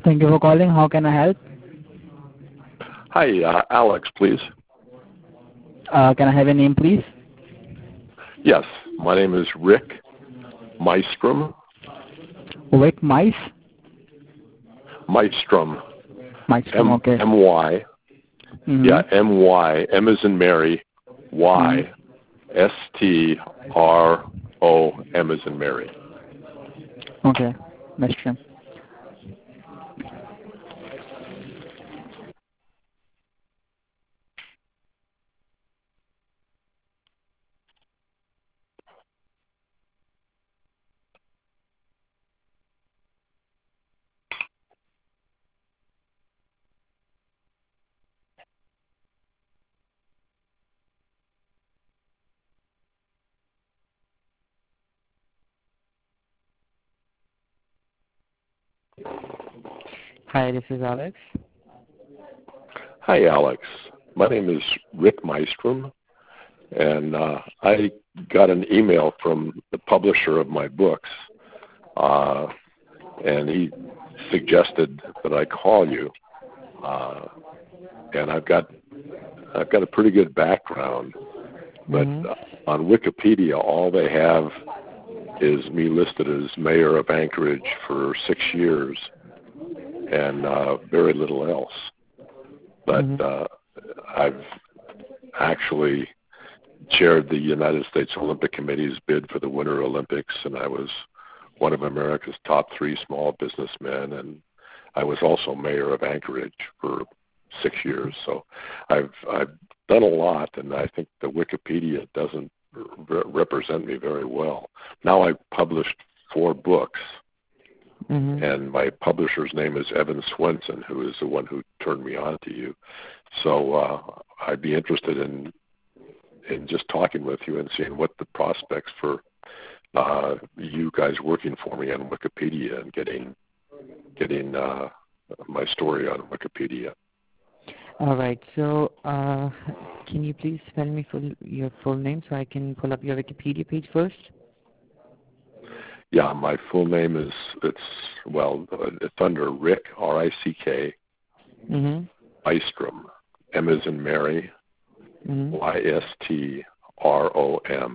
Thank you for calling. How can I help? Hi, Alex, please. Can I have your name, please? Yes, my name is Rick Mystrom. Rick Mice? Mystrom. Mystrom, okay. M-Y. Mm-hmm. Yeah, M-Y. M as in Mary. Y. S-T-R-O-M as in Mary. Okay, Mystrom. Hi, this is Alex. Hi, Alex. My name is Rick Mystrom, and I got an email from the publisher of my books, and he suggested that I call you. And I've got a pretty good background, but on Wikipedia, all they have is me listed as mayor of Anchorage for 6 years, and very little else. But I've actually chaired the United States Olympic Committee's bid for the Winter Olympics, and I was one of America's top 3 small businessmen, and I was also mayor of Anchorage for 6 years. So I've done a lot, and I think the Wikipedia doesn't represent me very well. Now I've published 4 books, and my publisher's name is Evan Swenson, who is the one who turned me on to you. So I'd be interested in just talking with you and seeing what the prospects for you guys working for me on Wikipedia and getting my story on Wikipedia. All right. So, can you please spell me your full name so I can pull up your Wikipedia page first? Yeah, my full name is it's under Rick, R-I-C-K, Mystrom, M as in Mary, Y-S-T-R-O-M,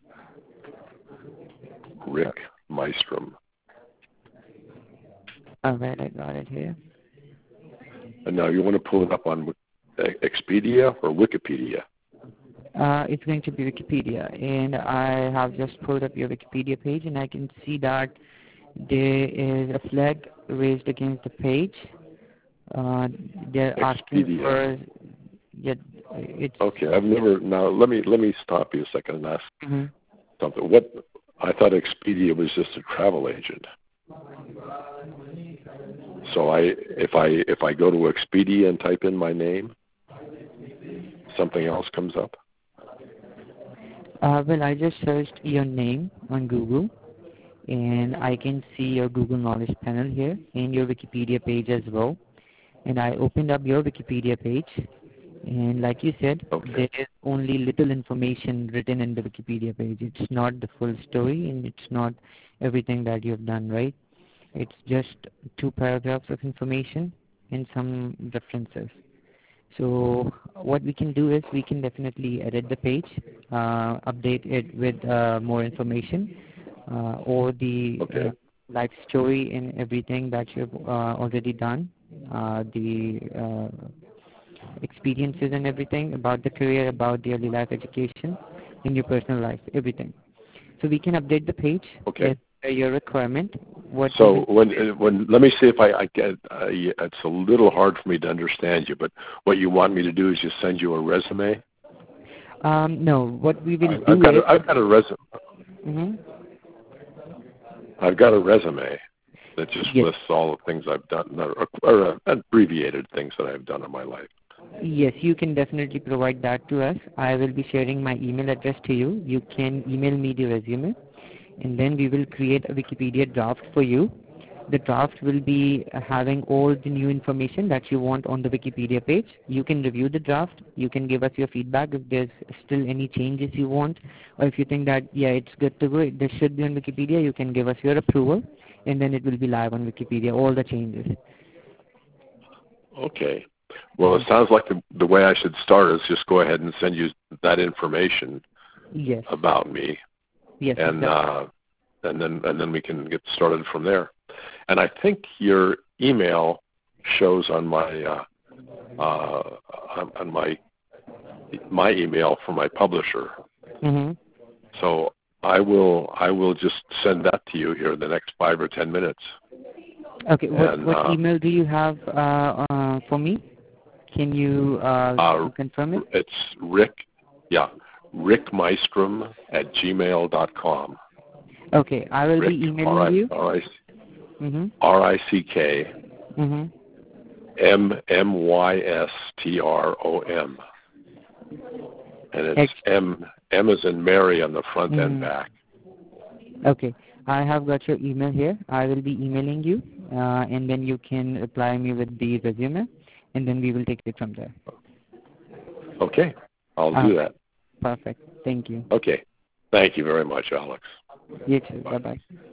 Rick Mystrom. All right, I got it here. And now you want to pull it up on Expedia or Wikipedia? It's going to be Wikipedia, and I have just pulled up your Wikipedia page, and I can see that there is a flag raised against the page. They're asking for it's okay. I've never. Now let me stop you a second and ask something. What I thought Expedia was just a travel agent. So if I go to Expedia and type in my name, something else comes up. Well, I just searched your name on Google, and I can see your Google Knowledge panel here and your Wikipedia page as well. And I opened up your Wikipedia page, and like you said, there is only little information written in the Wikipedia page. It's not the full story, and it's not everything that you've done, right? It's just 2 paragraphs of information and some references. So what we can do is we can definitely edit the page, update it with more information, or the life story and everything that you've already done, the experiences and everything about the career, about the early life education, in your personal life, everything. So we can update the page with your requirement. So when let me see if I get it's a little hard for me to understand you, but what you want me to do is just send you a resume? No, what we will I've got a resume. I've got a resume that just lists all the things I've done, or abbreviated things that I've done in my life. Yes, you can definitely provide that to us. I will be sharing my email address to you. You can email me the resume, and then we will create a Wikipedia draft for you. The draft will be having all the new information that you want on the Wikipedia page. You can review the draft. You can give us your feedback if there's still any changes you want, or if you think that, it's good to go, this should be on Wikipedia, you can give us your approval, and then it will be live on Wikipedia, all the changes. Okay. Well, it sounds like the way I should start is just go ahead and send you that information Yes. about me, Yes. and Exactly. then we can get started from there. And I think your email shows on my my email from my publisher. Mm-hmm. So I will just send that to you here in the next 5 or 10 minutes. Okay. And What email do you have for me? Can you confirm it? it's rickmystrom@gmail.com. Okay. I will Rick, be emailing you. Mm-hmm. R-I-C-K Mm-hmm. M-M-Y-S-T-R-O-M. And it's M as in Mary on the front and back. Okay. I have got your email here. I will be emailing you, and then you can reply me with the resume, and then we will take it from there. Okay. I'll do that. Perfect. Thank you. Okay. Thank you very much, Alex. You too. Bye. Bye-bye.